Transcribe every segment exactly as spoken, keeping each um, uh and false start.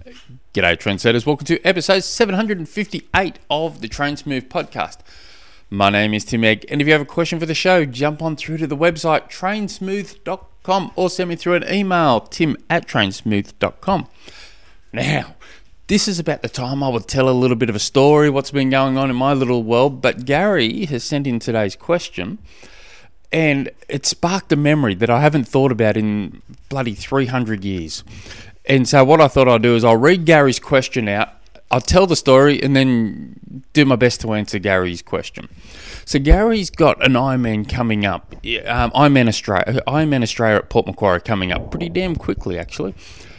G'day Trendsetters, welcome to episode seven hundred fifty-eight of the Train Smooth podcast. My name is Tim Egg, and if you have a question for the show, jump on through to the website train smooth dot com or send me through an email, tim at train smooth dot com. Now, this is about the time I would tell a little bit of a story, what's been going on in my little world, but Gary has sent in today's question, and it sparked a memory that I haven't thought about in bloody three hundred years. And so what I thought I'd do is I'll read Gary's question out, I'll tell the story, and then do my best to answer Gary's question. So Gary's got an Ironman coming up, um, Ironman Australia, Ironman Australia at Port Macquarie coming up pretty damn quickly, actually.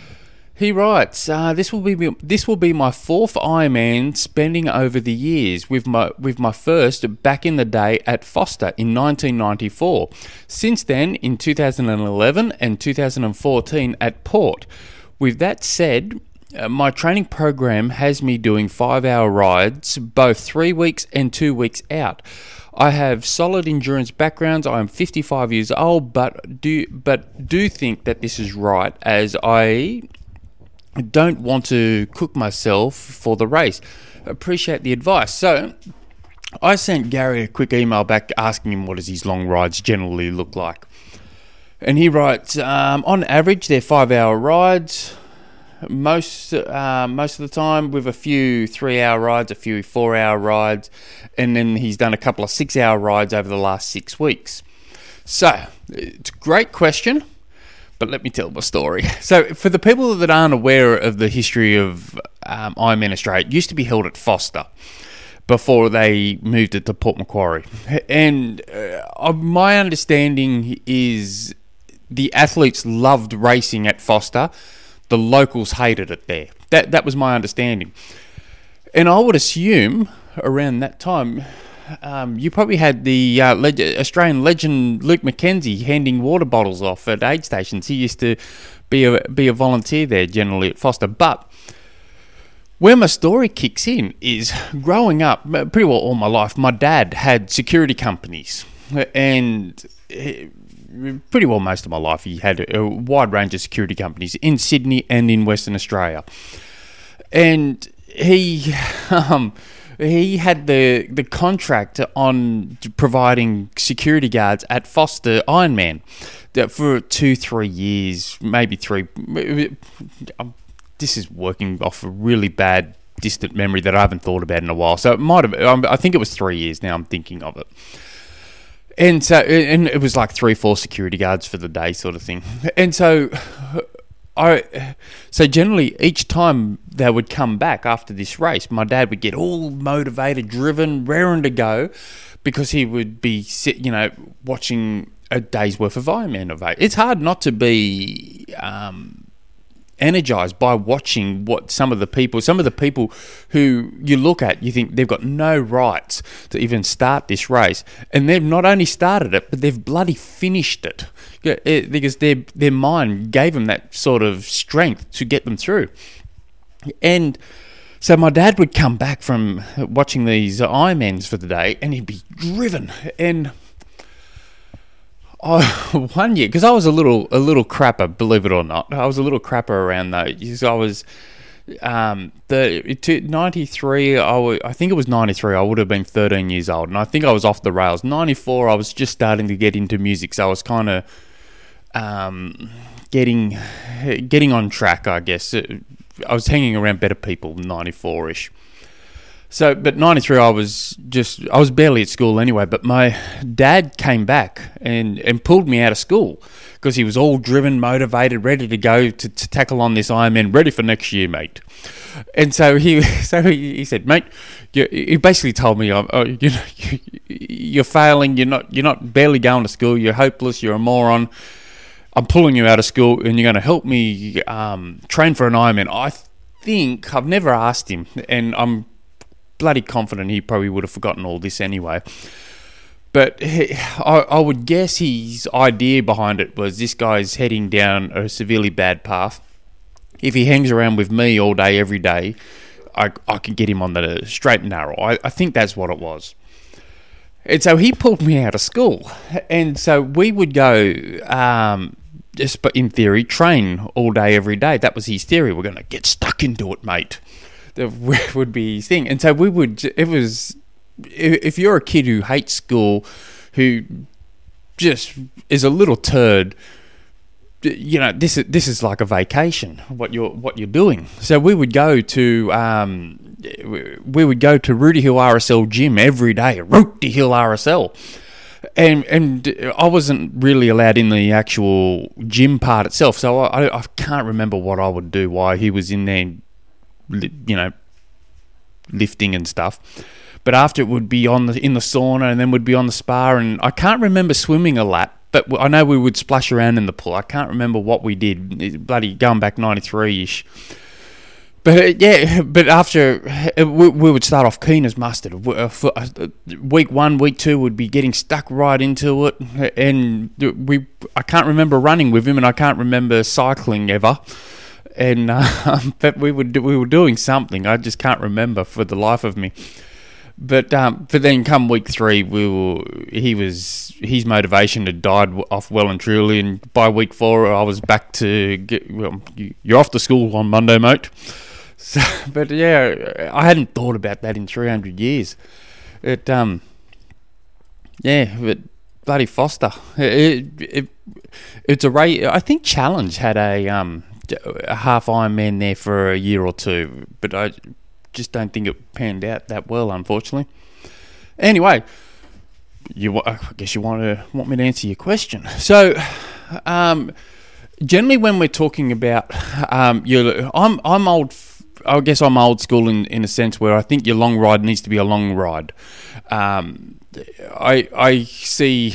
He writes, uh, "This will be this will be my fourth Ironman spending over the years, with my with my first back in the day at Foster in nineteen ninety-four. Since then, in two thousand eleven and two thousand fourteen at Port. With that said, uh, my training program has me doing five-hour rides, both three weeks and two weeks out. I have solid endurance backgrounds. I am fifty-five years old, but do but do think that this is right, as I don't want to cook myself for the race. Appreciate the advice." So I sent Gary a quick email back asking him what does his long rides generally look like. And he writes, um, on average, they're five-hour rides, most uh, most of the time, with a few three-hour rides, a few four-hour rides, and then he's done a couple of six-hour rides over the last six weeks. So, it's a great question, but let me tell my story. So, for the people that aren't aware of the history of um, Ironman Australia, it used to be held at Foster before they moved it to Port Macquarie. And uh, my understanding is the athletes loved racing at Foster. The locals hated it there. That that was my understanding. And I would assume around that time, um, you probably had the uh, leg- Australian legend Luke McKenzie handing water bottles off at aid stations. He used to be a, be a volunteer there generally at Foster. But where my story kicks in is growing up, pretty well all my life, my dad had security companies. And pretty well most of my life he had a wide range of security companies in Sydney and in Western Australia. And he um, he had the the contract on providing security guards at Foster Ironman for two, three years, maybe three. This is working off a really bad distant memory that I haven't thought about in a while. So it might have, I think it was three years now I'm thinking of it. And so, and it was like three, four security guards for the day, sort of thing. And so, I, so generally each time they would come back after this race, my dad would get all motivated, driven, raring to go, because he would be, you know, watching a day's worth of Ironman of it. It's hard not to be um, energized by watching what some of the people, some of the people who you look at, you think they've got no rights to even start this race, and they've not only started it, but they've bloody finished it, because their their mind gave them that sort of strength to get them through. And so my dad would come back from watching these Ironmans for the day, and he'd be driven. And Oh, one year, because I was a little a little crapper, believe it or not. I was a little crapper around those. I was um, the ninety-three. I, w- I think it was ninety-three. I would have been thirteen years old, and I think I was off the rails. ninety-four. I was just starting to get into music, so I was kind of um, getting getting on track, I guess. I was hanging around better people, ninety-four-ish. So, but ninety-three, I was just, I was barely at school anyway, but my dad came back and, and pulled me out of school because he was all driven, motivated, ready to go to, to tackle on this Ironman, ready for next year, mate. And so he so he, he said, mate, you, he basically told me, oh, you know, you're failing, you're not, you're not barely going to school, you're hopeless, you're a moron. I'm pulling you out of school and you're going to help me um, train for an Ironman. I think, I've never asked him, and I'm bloody confident he probably would have forgotten all this anyway. But he, I, I would guess his idea behind it was this guy's heading down a severely bad path. If he hangs around with me all day, every day, I, I can get him on the straight and narrow. I, I think that's what it was. And so he pulled me out of school. And so we would go um, just but in theory, train all day, every day. That was his theory. We're going to get stuck into it, mate. That would be his thing. And so we would, it was, if you're a kid who hates school, who just is a little turd, you know, this is this is like a vacation. What you're what you're doing. So we would go to um, we would go to Rooty Hill R S L gym every day. Rooty Hill R S L, and and I wasn't really allowed in the actual gym part itself. So I I can't remember what I would do while he was in there, you know, lifting and stuff. But after it would be on the in the sauna, and then would be on the spa, and I can't remember swimming a lap. But I know we would splash around in the pool. I can't remember what we did. Bloody going back ninety-three-ish. But uh, yeah, but after, uh, we, we would start off keen as mustard. Uh, for, uh, week one, week two would be getting stuck right into it. And we, I can't remember running with him, and I can't remember cycling ever. And uh, but we would we were doing something. I just can't remember for the life of me. But um, but then come week three, we were, he was his motivation had died off well and truly, and by week four, I was back to get. Well, you're off to school on Monday, mate. So, but yeah, I hadn't thought about that in three hundred years. It um, yeah, but bloody Foster, it, it it's a race. I think Challenge had a um a half Ironman there for a year or two, but I. Just don't think it panned out that well, unfortunately. Anyway, you I guess you want to want me to answer your question. So, um, generally, when we're talking about um, your, I'm I'm old. I guess I'm old school in, in a sense where I think your long ride needs to be a long ride. Um, I I see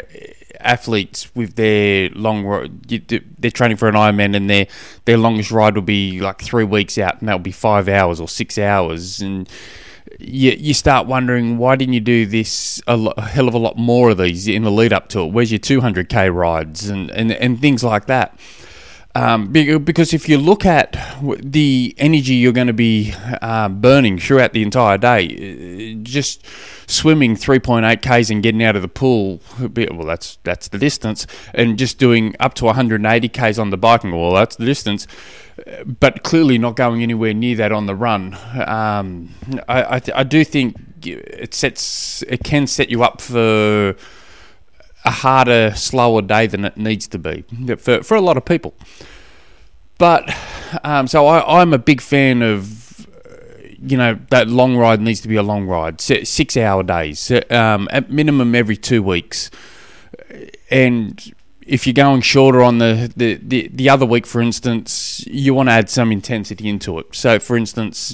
athletes with their long they're training for an Ironman, and their their longest ride will be like three weeks out, and that'll be five hours or six hours, and you you start wondering, why didn't you do this a, lot, a hell of a lot more of these in the lead up to it? Where's your two hundred k rides and, and, and things like that? Um, because if you look at the energy you're going to be uh, burning throughout the entire day, just swimming three point eight kays and getting out of the pool, well, that's that's the distance, and just doing up to one hundred eighty kays on the biking, well, that's the distance, but clearly not going anywhere near that on the run. Um, I, I, I do think it sets it can set you up for a harder, slower day than it needs to be for for a lot of people. But um, so I, I'm a big fan of, you know, that long ride needs to be a long ride, six hour days, um, at minimum every two weeks. And if you're going shorter on the, the, the, the other week, for instance, you want to add some intensity into it. So, for instance,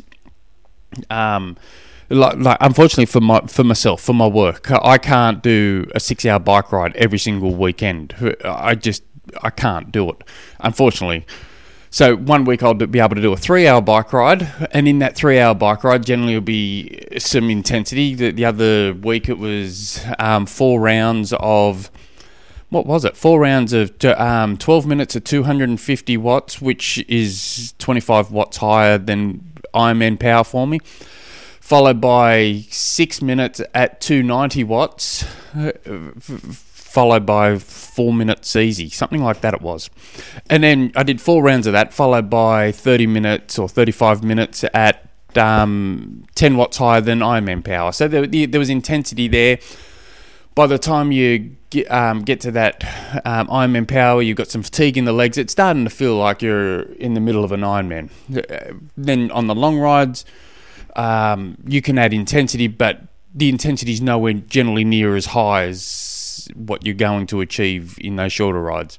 um, Like, like, unfortunately for my for myself, for my work, I can't do a six-hour bike ride every single weekend. I just I can't do it, unfortunately. So one week I'll be able to do a three-hour bike ride, and in that three-hour bike ride, generally will be some intensity. The, the other week it was um, four rounds of what was it? Four rounds of um, twelve minutes at two hundred fifty watts, which is twenty-five watts higher than Ironman power for me. Followed by six minutes at two hundred ninety watts, uh, f- followed by four minutes easy, something like that it was. And then I did four rounds of that, followed by thirty minutes or thirty-five minutes at um, ten watts higher than Ironman power. So there, there was intensity there. By the time you get, um, get to that um, Ironman power, you've got some fatigue in the legs. It's starting to feel like you're in the middle of an Ironman. Then on the long rides, Um, you can add intensity, but the intensity is nowhere generally near as high as what you're going to achieve in those shorter rides.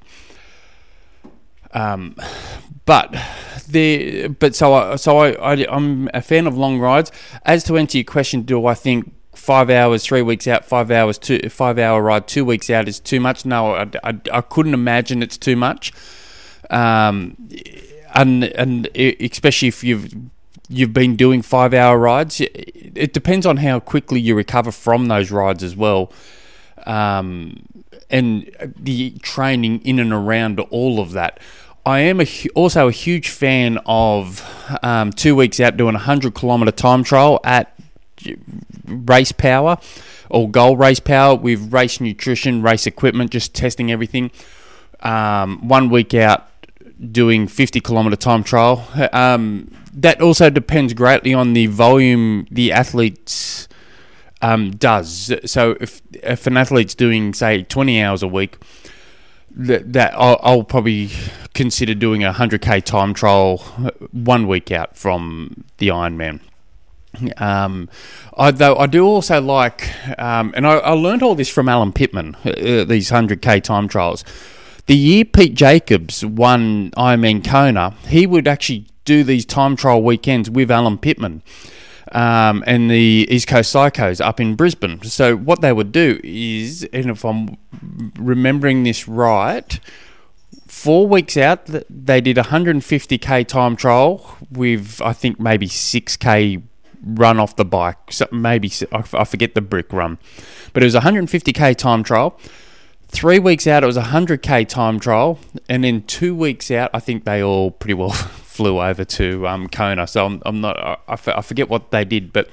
Um, but the but so I, so I, I I'm a fan of long rides. As to answer your question, do I think five hours three weeks out, five hours two five hour ride two weeks out is too much? No, I, I, I couldn't imagine it's too much. Um, and and especially if you've You've been doing five-hour rides. It depends on how quickly you recover from those rides as well, um, and the training in and around all of that. I am a, also a huge fan of um, two weeks out doing a hundred kilometre time trial at Race Power or Goal Race Power with race nutrition, race equipment, just testing everything. um, one week out doing fifty kilometre time trial. Um, that also depends greatly on the volume the athletes um, does. So if if an athlete's doing, say, twenty hours a week, that, that I'll, I'll probably consider doing a one hundred k time trial one week out from the Ironman. Um, I, though I do also like, um, and I, I learned all this from Alan Pittman, uh, these one hundred k time trials. The year Pete Jacobs won Ironman Kona, he would actually do these time trial weekends with Alan Pittman um, and the East Coast Psychos up in Brisbane. So what they would do is, and if I'm remembering this right, four weeks out, they did a one hundred fifty k time trial with, I think, maybe six k run off the bike. So maybe, I forget the brick run. But it was a one hundred fifty k time trial. Three weeks out, it was a one hundred k time trial. And then two weeks out, I think they all pretty well flew over to um, Kona. So I'm, I'm not, I, I forget what they did. But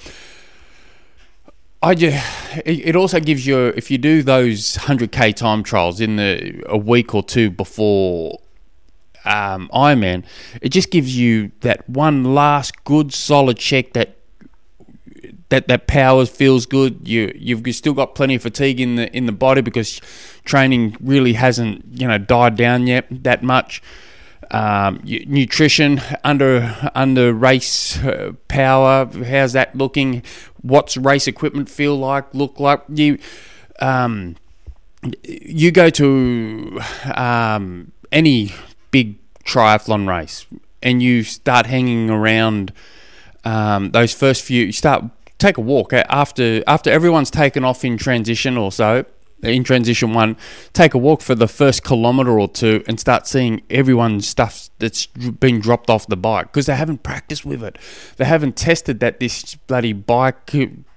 I just, it also gives you, if you do those one hundred k time trials in the a week or two before um, Ironman, it just gives you that one last good solid check that that that power feels good. You you've still got plenty of fatigue in the in the body because training really hasn't you know died down yet that much. Um, nutrition under under race uh, power, how's that looking? What's race equipment feel like? Look like you um, you go to um, any big triathlon race and you start hanging around um, those first few. You start take a walk after after everyone's taken off in transition or so. In transition one, take a walk for the first kilometre or two and start seeing everyone's stuff that's been dropped off the bike because they haven't practiced with it. They haven't tested that this bloody bike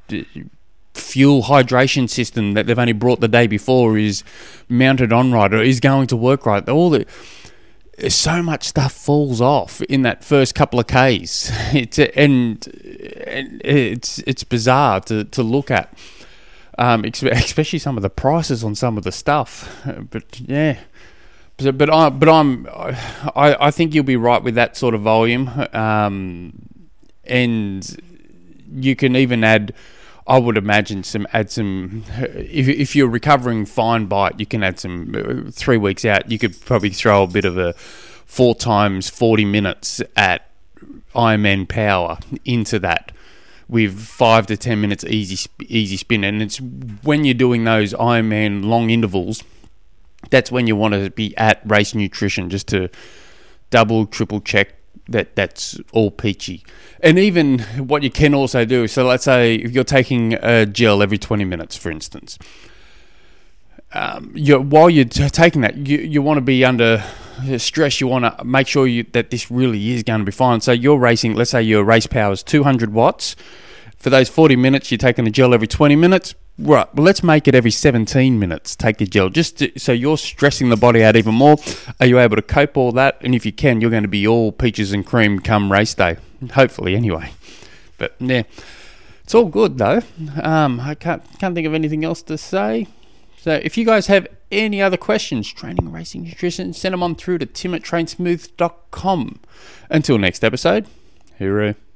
fuel hydration system that they've only brought the day before is mounted on right or is going to work right. All the so much stuff falls off in that first couple of Ks. It's and, and it's it's bizarre to, to look at. Um, especially some of the prices on some of the stuff, but yeah, but but I but I'm I, I think you'll be right with that sort of volume, um, and you can even add, I would imagine some add some if if you're recovering fine bite, you can add some three weeks out. You could probably throw a bit of a four times forty minutes at Ironman power into that. With five to ten minutes easy easy spin, and it's when you're doing those Ironman long intervals, that's when you want to be at race nutrition, just to double, triple check that that's all peachy. And even what you can also do, so let's say if you're taking a gel every twenty minutes, for instance, um, you're, while you're t- taking that, you you want to be under stress. You want to make sure you, that this really is going to be fine. So you're racing, let's say your race power is two hundred watts. For those forty minutes, you're taking the gel every twenty minutes. Right, well, let's make it every seventeen minutes, take the gel, just to, so you're stressing the body out even more. Are you able to cope all that? And if you can, you're going to be all peaches and cream come race day. Hopefully, anyway. But, yeah, it's all good, though. Um, I can't, can't think of anything else to say. So if you guys have any other questions, training, racing, nutrition, send them on through to tim at trainsmooth dot com. Until next episode, hooroo.